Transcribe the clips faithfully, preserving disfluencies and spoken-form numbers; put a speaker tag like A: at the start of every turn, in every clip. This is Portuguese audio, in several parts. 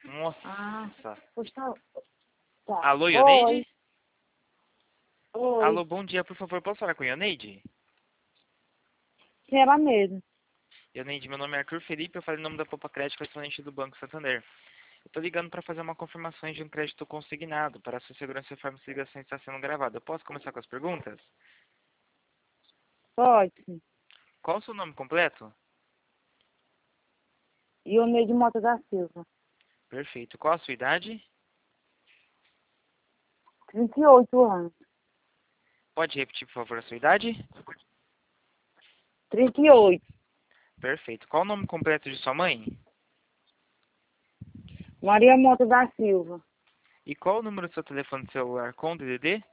A: Ah,
B: Nossa.
A: pois tá. Tá.
B: Alô,
A: Oi.
B: Ioneide?
A: Oi.
B: Alô, bom dia, por favor, posso falar com a Ioneide?
A: Quem era mesmo?
B: Ioneide, meu nome é Arthur Felipe, eu falei o nome da Popa Crédito, correspondente do Banco Santander. Eu tô ligando para fazer uma confirmação de um crédito consignado. Para a sua segurança e forma de ligação está sendo gravada. Eu posso começar com as perguntas?
A: Pode, sim.
B: Qual o seu nome completo?
A: Ioneide Mota da Silva.
B: Perfeito. Qual a sua idade?
A: trinta e oito anos.
B: Pode repetir, por favor, a sua idade?
A: trinta e oito.
B: Perfeito. Qual o nome completo de sua mãe?
A: Maria Mota da Silva.
B: E qual o número do seu telefone celular com D D D?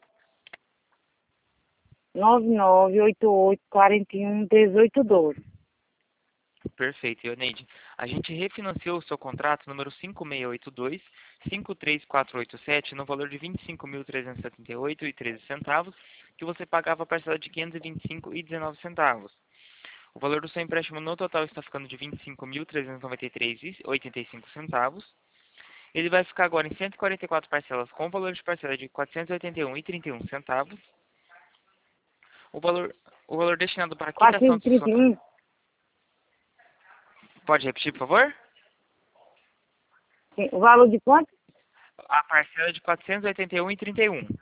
A: nove nove oito oito quatro um um oito dois.
B: Perfeito, Ioneide. A gente refinanciou o seu contrato número cinco seis oito dois, cinco três quatro oito sete no valor de vinte e cinco mil trezentos e setenta e oito reais e treze centavos, que você pagava a parcela de quinhentos e vinte e cinco reais e dezenove centavos. O valor do seu empréstimo no total está ficando de vinte e cinco mil trezentos e noventa e três reais e oitenta e cinco centavos. Ele vai ficar agora em cento e quarenta e quatro parcelas com o valor de parcela de quatrocentos e oitenta e um reais e trinta e um centavos. O valor, o valor destinado para a quitação
A: quatrocentos e
B: do seu
A: trinta e
B: contrato.
A: um.
B: Pode repetir, por favor?
A: Sim. O valor de quanto?
B: A parcela de quatrocentos e oitenta e um reais e trinta e um.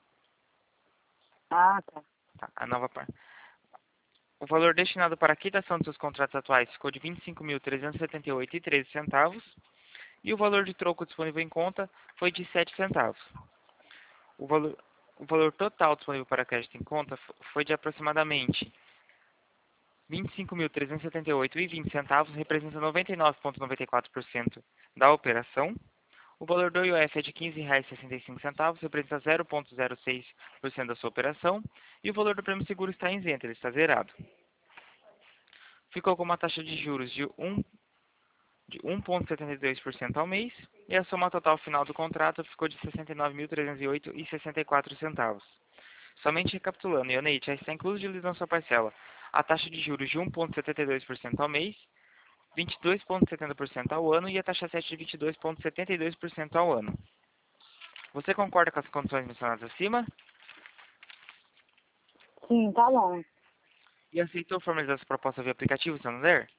A: Ah, tá.
B: Tá, a nova parte. O valor destinado para a quitação dos seus contratos atuais ficou de vinte e cinco mil trezentos e setenta e oito reais e treze centavos. E o valor de troco disponível em conta foi de sete centavos. O valor, o valor total disponível para crédito em conta fo- foi de aproximadamente vinte e cinco mil trezentos e setenta e oito reais e vinte centavos, representa noventa e nove vírgula noventa e quatro por cento da operação. O valor do I O F é de quinze reais e sessenta e cinco centavos, representa zero vírgula zero seis por cento da sua operação. E o valor do prêmio seguro está isento, ele está zerado. Ficou com uma taxa de juros de um de um vírgula setenta e dois por cento ao mês, e a soma total final do contrato ficou de sessenta e nove mil trezentos e oito reais e sessenta e quatro centavos. Somente recapitulando, Ioneide, já está incluído na sua parcela a taxa de juros de um vírgula setenta e dois por cento ao mês, vinte e dois vírgula setenta por cento ao ano e a taxa sete de vinte e dois vírgula setenta e dois por cento ao ano. Você concorda com as condições mencionadas acima?
A: Sim, tá bom.
B: E aceitou formalizar essa proposta via aplicativo Santander?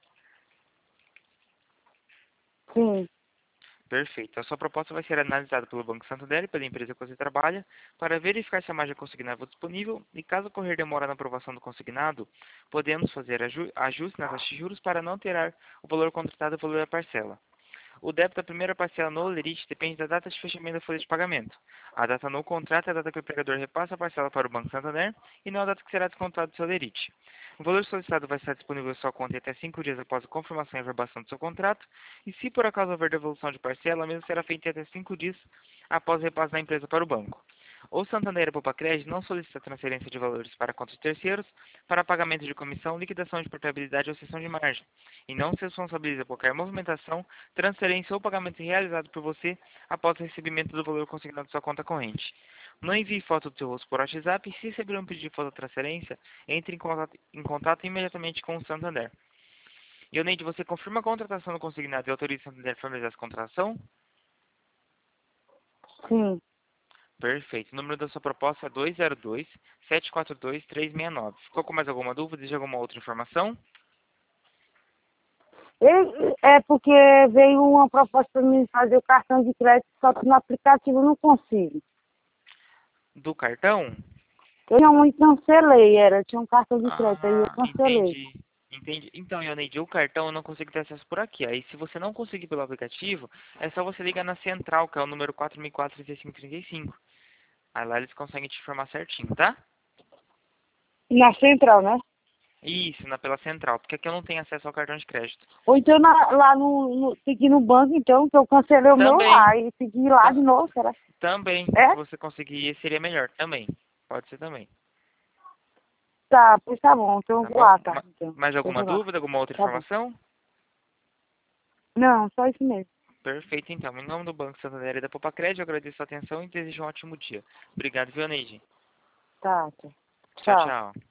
A: Sim.
B: Perfeito. A sua proposta vai ser analisada pelo Banco Santander e pela empresa que você trabalha para verificar se a margem consignada é disponível e, caso ocorrer demora na aprovação do consignado, podemos fazer aju ajuste nas taxas de juros para não alterar o valor contratado e o valor da parcela. O débito da primeira parcela no Olerite depende da data de fechamento da folha de pagamento. A data no contrato é a data que o empregador repassa a parcela para o Banco Santander e não a data que será descontado do seu Olerite. O valor solicitado vai estar disponível em sua conta em até cinco dias após a confirmação e averbação do seu contrato, e se por acaso houver devolução de parcela, a mesma será feita em até cinco dias após o repasse da empresa para o banco. O Santander Poupa Crédito não solicita transferência de valores para contas de terceiros para pagamento de comissão, liquidação de portabilidade ou cessão de margem, e não se responsabiliza por qualquer movimentação, transferência ou pagamento realizado por você após o recebimento do valor consignado em sua conta corrente. Não envie foto do seu rosto por WhatsApp e, se receber um pedido de foto de transferência, entre em contato, em contato imediatamente com o Santander. Ioneide, você confirma a contratação do consignado e autoriza o Santander a formalizar essa contratação?
A: Sim.
B: Perfeito. O número da sua proposta é dois zero dois, sete quatro dois, três seis nove. Ficou com mais alguma dúvida? Deseja alguma outra informação?
A: E- É porque veio uma proposta para mim fazer o cartão de crédito, só que no aplicativo eu não consigo.
B: Do cartão?
A: Eu realmente cancelei, era, eu tinha um cartão de crédito, aí eu
B: Ah,
A: cancelei.
B: entendi. Entendi. Então, Ioneide, o cartão eu não consigo ter acesso por aqui. Aí, se você não conseguir pelo aplicativo, é só você ligar na central, que é o número quatro mil e quatro, trinta e cinco trinta e cinco. Aí lá eles conseguem te informar certinho, tá?
A: Na central, né?
B: Isso, na, pela central, porque aqui eu não tenho acesso ao cartão de crédito.
A: Ou então na- lá no, no, tem que ir no banco, então, que eu cancelei o meu
B: Também,
A: lá, e tem que ir lá de
B: ta-
A: novo, será?
B: também, se
A: É?
B: você conseguir, seria melhor, também. Pode ser também,
A: Tá, pois tá bom, então eu
B: tá
A: vou
B: bom?
A: lá, tá,
B: Ma-
A: então.
B: Mais
A: Eu
B: alguma
A: vou lá,
B: dúvida, alguma outra
A: tá bom.
B: informação?
A: Não, só isso mesmo.
B: Perfeito, então. Em nome do Banco Santander e da Popacred, eu agradeço a atenção e desejo um ótimo dia. Obrigado, Vioneide.
A: Tá, tá.
B: Tchau,
A: Tchau.
B: tchau.